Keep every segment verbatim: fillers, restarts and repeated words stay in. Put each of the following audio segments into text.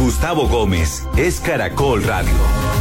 Gustavo Gómez es Caracol Radio.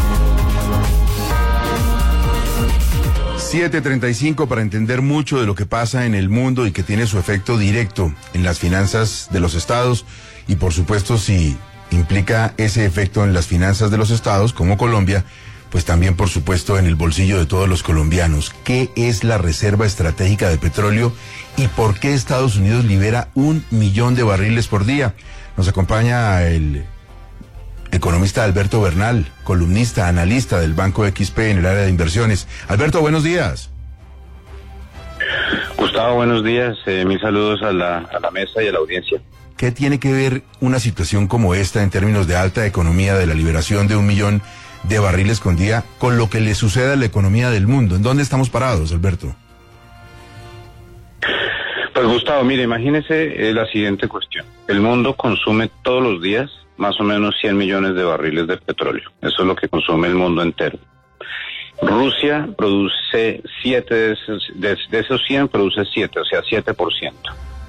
siete treinta y cinco para entender mucho de lo que pasa en el mundo y que tiene su efecto directo en las finanzas de los estados y por supuesto si implica ese efecto en las finanzas de los estados como Colombia, pues también por supuesto en el bolsillo de todos los colombianos. ¿Qué es la Reserva Estratégica de Petróleo y por qué Estados Unidos libera un millón de barriles por día? Nos acompaña el economista Alberto Bernal, columnista, analista del Banco X P en el área de inversiones. Alberto, buenos días. Gustavo, buenos días. Eh, mil saludos a la, a la mesa y a la audiencia. ¿Qué tiene que ver una situación como esta en términos de alta economía, de la liberación de un millón de barriles con día, con lo que le sucede a la economía del mundo? ¿En dónde estamos parados, Alberto? Pues Gustavo, mire, imagínese eh, la siguiente cuestión. El mundo consume todos los días más o menos cien millones de barriles de petróleo. Eso es lo que consume el mundo entero. Rusia produce siete de esos, de, de esos cien produce siete, o sea, siete por ciento.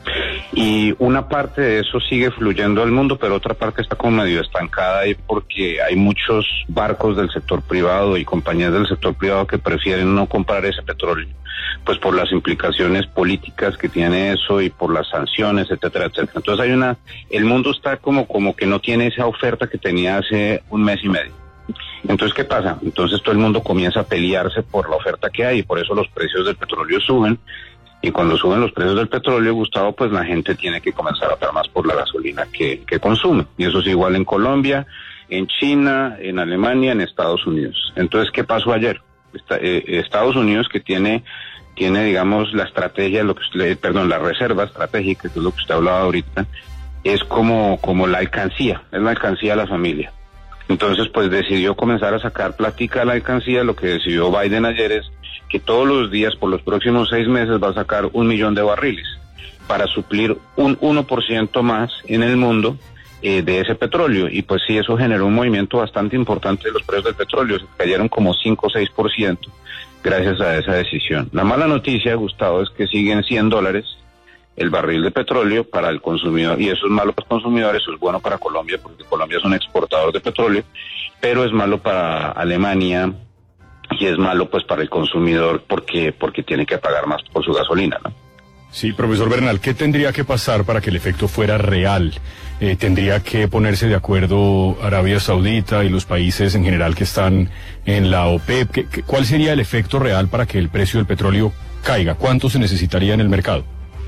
Y una parte de eso sigue fluyendo al mundo, pero otra parte está como medio estancada ahí porque hay muchos barcos del sector privado y compañías del sector privado que prefieren no comprar ese petróleo, pues por las implicaciones políticas que tiene eso y por las sanciones, etcétera, etcétera. Entonces hay una, el mundo está como, como que no tiene esa oferta que tenía hace un mes y medio. Entonces, ¿qué pasa? Entonces todo el mundo comienza a pelearse por la oferta que hay y por eso los precios del petróleo suben. Y cuando suben los precios del petróleo, Gustavo, pues la gente tiene que comenzar a pagar más por la gasolina que, que consume. Y eso es igual en Colombia, en China, en Alemania, en Estados Unidos. Entonces, ¿qué pasó ayer? Está, eh, Estados Unidos, que tiene, tiene, digamos, la estrategia, lo que usted, perdón, la reserva estratégica, que es lo que usted hablaba ahorita, es como, como la alcancía, es la alcancía de la familia. Entonces, pues decidió comenzar a sacar plática a la alcancía. Lo que decidió Biden ayer es que todos los días, por los próximos seis meses, va a sacar un millón de barriles para suplir un uno por ciento más en el mundo eh, de ese petróleo. Y pues sí, eso generó un movimiento bastante importante de los precios del petróleo. Se cayeron como cinco o seis por ciento gracias a esa decisión. La mala noticia, Gustavo, es que siguen cien dólares el barril de petróleo para el consumidor, y eso es malo para los consumidores, eso es bueno para Colombia, porque Colombia es un exportador de petróleo, pero es malo para Alemania, y es malo pues para el consumidor porque porque tiene que pagar más por su gasolina, ¿no? Sí, profesor Bernal, ¿qué tendría que pasar para que el efecto fuera real? Eh, ¿Tendría que ponerse de acuerdo Arabia Saudita y los países en general que están en la OPEP? ¿Qué, qué, ¿Cuál sería el efecto real para que el precio del petróleo caiga? ¿Cuánto se necesitaría en el mercado?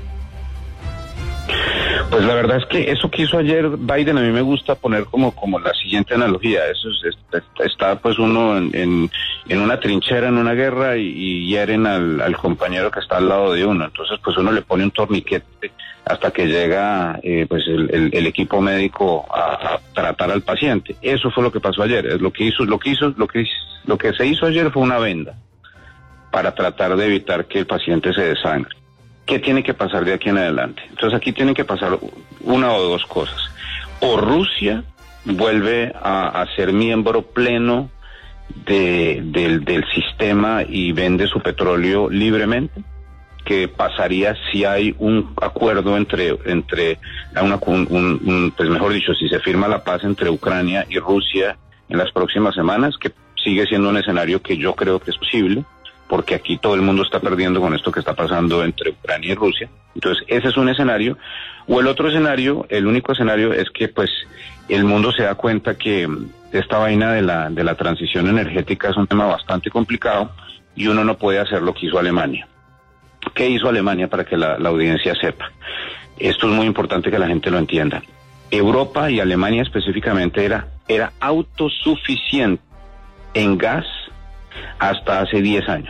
Pues la verdad es que eso que hizo ayer Biden, a mí me gusta poner como como la siguiente analogía. Eso es, está, está pues uno en, en, en una trinchera, en una guerra, y, y hieren al, al compañero que está al lado de uno. Entonces pues uno le pone un torniquete hasta que llega eh, pues el, el, el equipo médico a, a tratar al paciente. Eso fue lo que pasó ayer. Es lo que hizo, lo que hizo, lo que lo que se hizo ayer fue una venda para tratar de evitar que el paciente se desangre. ¿Qué tiene que pasar de aquí en adelante? Entonces aquí tienen que pasar una o dos cosas. O Rusia vuelve a, a ser miembro pleno de, del, del sistema y vende su petróleo libremente, que pasaría si hay un acuerdo entre, entre una, un, un, pues mejor dicho, si se firma la paz entre Ucrania y Rusia en las próximas semanas, que sigue siendo un escenario que yo creo que es posible, porque aquí todo el mundo está perdiendo con esto que está pasando entre Ucrania y Rusia. Entonces, ese es un escenario. O el otro escenario, el único escenario, es que pues el mundo se da cuenta que esta vaina de la de la transición energética es un tema bastante complicado y uno no puede hacer lo que hizo Alemania. ¿Qué hizo Alemania para que la, la audiencia sepa? Esto es muy importante que la gente lo entienda. Europa y Alemania específicamente era, era autosuficiente en gas hasta hace diez años.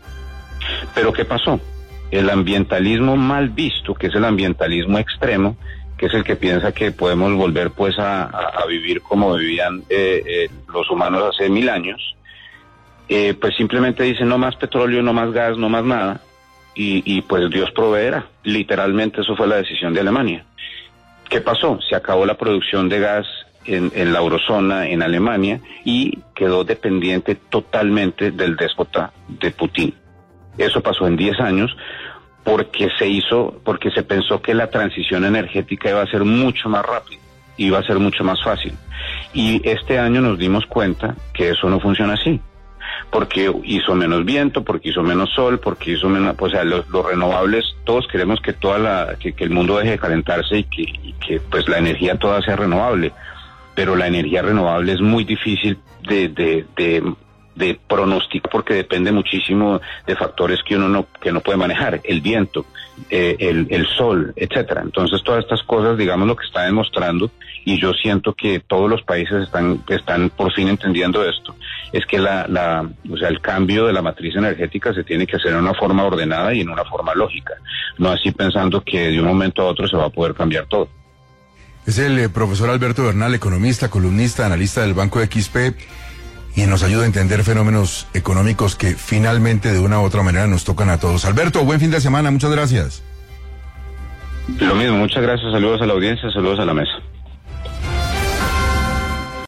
Pero ¿qué pasó? El ambientalismo mal visto, que es el ambientalismo extremo, que es el que piensa que podemos volver pues a, a, a vivir como vivían eh, eh, los humanos hace mil años, eh, pues simplemente dice no más petróleo, no más gas, no más nada, y, y pues Dios proveerá. Literalmente eso fue la decisión de Alemania. ¿Qué pasó? Se acabó la producción de gas En, en la eurozona, en Alemania, y quedó dependiente totalmente del déspota de Putin. Eso pasó en diez años porque se hizo, porque se pensó que la transición energética iba a ser mucho más rápida. iba a ser mucho más fácil. Y este año nos dimos cuenta que eso no funciona así, porque hizo menos viento, porque hizo menos sol, porque hizo menos, pues, o sea, los, los renovables, todos queremos que toda la, que, que el mundo deje de calentarse y que, y que pues la energía toda sea renovable, pero la energía renovable es muy difícil de, de, de, de pronosticar porque depende muchísimo de factores que uno no, que no puede manejar, el viento, eh, el, el sol, etcétera. Entonces todas estas cosas, digamos, lo que está demostrando, y yo siento que todos los países están, están por fin entendiendo esto, es que la, la, o sea, el cambio de la matriz energética se tiene que hacer en una forma ordenada y en una forma lógica, no así pensando que de un momento a otro se va a poder cambiar todo. Es el eh, profesor Alberto Bernal, economista, columnista, analista del Banco X P, y nos ayuda a entender fenómenos económicos que finalmente de una u otra manera nos tocan a todos. Alberto, buen fin de semana, muchas gracias. Lo mismo, muchas gracias, saludos a la audiencia, saludos a la mesa.